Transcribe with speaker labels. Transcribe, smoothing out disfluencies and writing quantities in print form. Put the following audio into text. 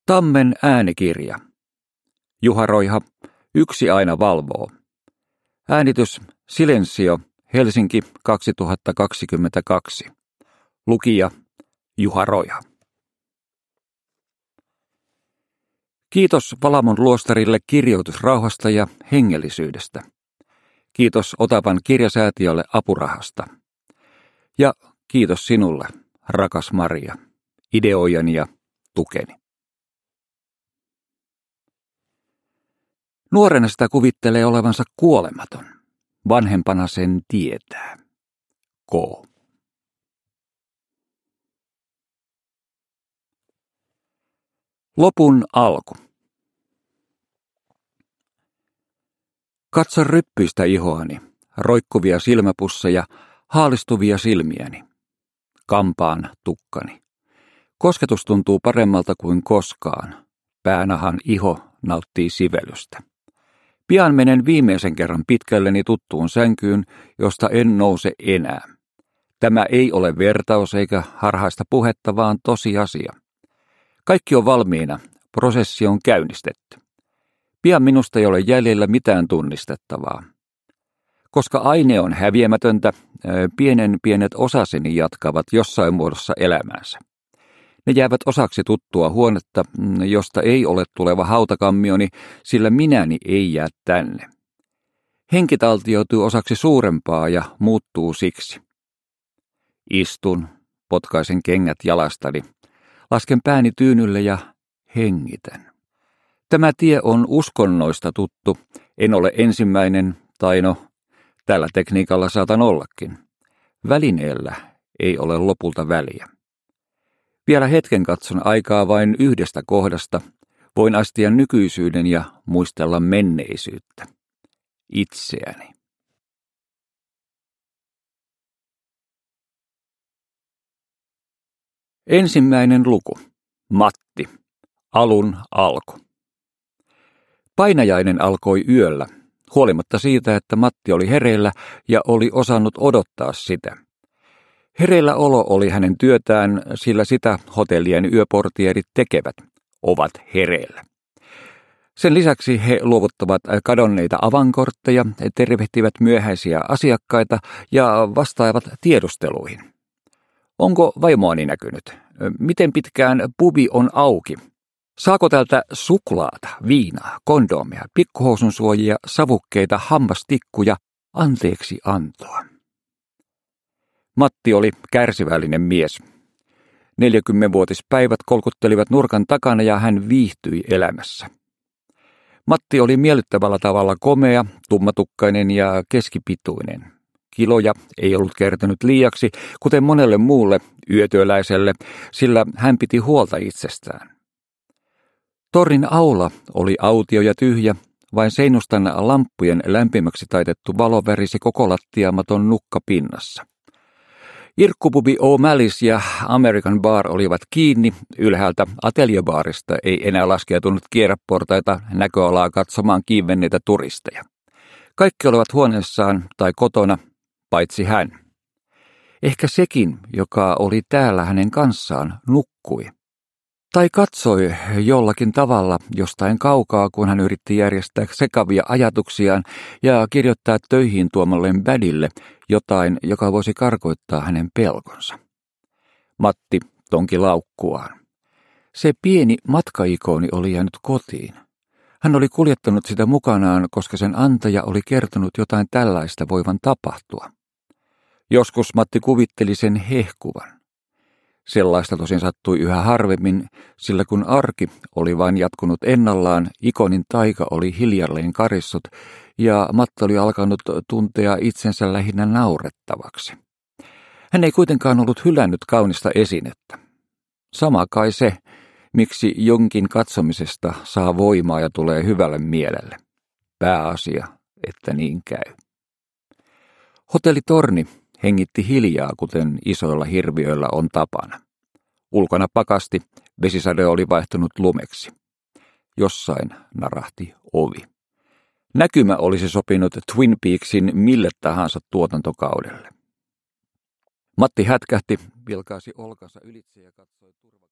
Speaker 1: Tammen äänikirja. Juha Roiha, Yksi aina valvoo. Äänitys Silensio, Helsinki 2022. Lukija Juha Roiha. Kiitos Valamon luostarille kirjoitusrauhasta ja hengellisyydestä. Kiitos Otavan kirjasäätiölle apurahasta. Ja kiitos sinulle, rakas Maria, ideojani ja tukeni. Nuorena sitä kuvittelee olevansa kuolematon. Vanhempana sen tietää. K. Lopun alku. Katso ryppyistä ihoani, roikkuvia silmäpusseja, haalistuvia silmiäni. Kampaan tukkani. Kosketus tuntuu paremmalta kuin koskaan. Päänahan iho nauttii sivelystä. Pian menen viimeisen kerran pitkälleni tuttuun sänkyyn, josta en nouse enää. Tämä ei ole vertaus eikä harhaista puhetta, vaan tosiasia. Kaikki on valmiina, prosessi on käynnistetty. Pian minusta ei ole jäljellä mitään tunnistettavaa. Koska aine on häviämätöntä, pienet osaseni jatkavat jossain muodossa elämäänsä. Ne jäävät osaksi tuttua huonetta, josta ei ole tuleva hautakammioni, sillä minäni ei jää tänne. Henki taltioituu osaksi suurempaa ja muuttuu siksi. Istun, potkaisen kengät jalastani, lasken pääni tyynylle ja hengitän. Tämä tie on uskonnoista tuttu, en ole ensimmäinen, tai tällä tekniikalla saatan ollakin. Välineellä ei ole lopulta väliä. Vielä hetken katson aikaa vain yhdestä kohdasta, voin astia nykyisyyden ja muistella menneisyyttä. Itseäni. Ensimmäinen luku. Matti. Alun alku. Painajainen alkoi yöllä, huolimatta siitä, että Matti oli hereillä ja oli osannut odottaa sitä. Hereillä olo oli hänen työtään, sillä sitä hotellien yöportierit tekevät, ovat hereillä. Sen lisäksi he luovuttavat kadonneita avankortteja, tervehtivät myöhäisiä asiakkaita ja vastaavat tiedusteluihin. Onko vaimoani näkynyt? Miten pitkään pubi on auki? Saako täältä suklaata, viinaa, kondomia, pikkuhousun suojia, savukkeita, hammastikkuja, anteeksi antoa? Matti oli kärsivällinen mies. 40-vuotispäivät kolkuttelivat nurkan takana ja hän viihtyi elämässä. Matti oli miellyttävällä tavalla komea, tummatukkainen ja keskipituinen. Kiloja ei ollut kertynyt liiaksi, kuten monelle muulle yötyöläiselle, sillä hän piti huolta itsestään. Tornin aula oli autio ja tyhjä, vain seinustan lamppujen lämpimäksi taitettu valo värisi koko lattiamaton nukka pinnassa. Irkkupubi O'Malley's ja American Bar olivat kiinni, ylhäältä ateljebaarista ei enää laskeutunut kierreportaita näköalaa katsomaan kiivenneitä turisteja. Kaikki olivat huoneessaan tai kotona, paitsi hän. Ehkä sekin, joka oli täällä hänen kanssaan, nukkui. Tai katsoi jollakin tavalla jostain kaukaa, kun hän yritti järjestää sekavia ajatuksiaan ja kirjoittaa töihin tuomalleen bädille jotain, joka voisi karkoittaa hänen pelkonsa. Matti tonki laukkuaan. Se pieni matkaikoni oli jäänyt kotiin. Hän oli kuljettanut sitä mukanaan, koska sen antaja oli kertonut jotain tällaista voivan tapahtua. Joskus Matti kuvitteli sen hehkuvan. Sellaista tosin sattui yhä harvemmin, sillä kun arki oli vain jatkunut ennallaan, ikonin taika oli hiljalleen karissut ja Matti oli alkanut tuntea itsensä lähinnä naurettavaksi. Hän ei kuitenkaan ollut hylännyt kaunista esinettä. Sama kai se, miksi jonkin katsomisesta saa voimaa ja tulee hyvälle mielelle. Pääasia, että niin käy. Hotelli Torni hengitti hiljaa, kuten isoilla hirviöillä on tapana. Ulkona pakasti, vesisade oli vaihtunut lumeksi. Jossain narahti ovi. Näkymä olisi sopinut Twin Peaksin mille tahansa tuotantokaudelle. Matti hätkähti, vilkaisi olkansa ylitse ja katsoi turvallisesti.